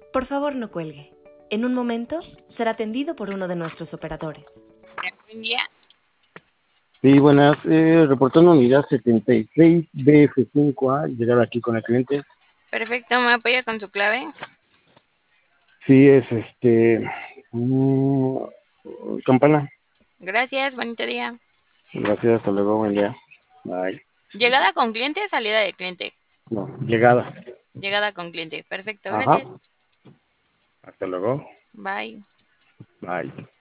Por favor, no cuelgue. En un momento será atendido por uno de nuestros operadores. Buen día. Sí, buenas. Reportando unidad 76BF5A, llegar aquí con el cliente. Perfecto, ¿me apoya con su clave? Sí, es Campana. Gracias, bonito día. Gracias, hasta luego, buen día. Bye. ¿Llegada con cliente, salida de cliente? No, llegada. Llegada con cliente. Perfecto, Ajá. gracias. Hasta luego. Bye. Bye.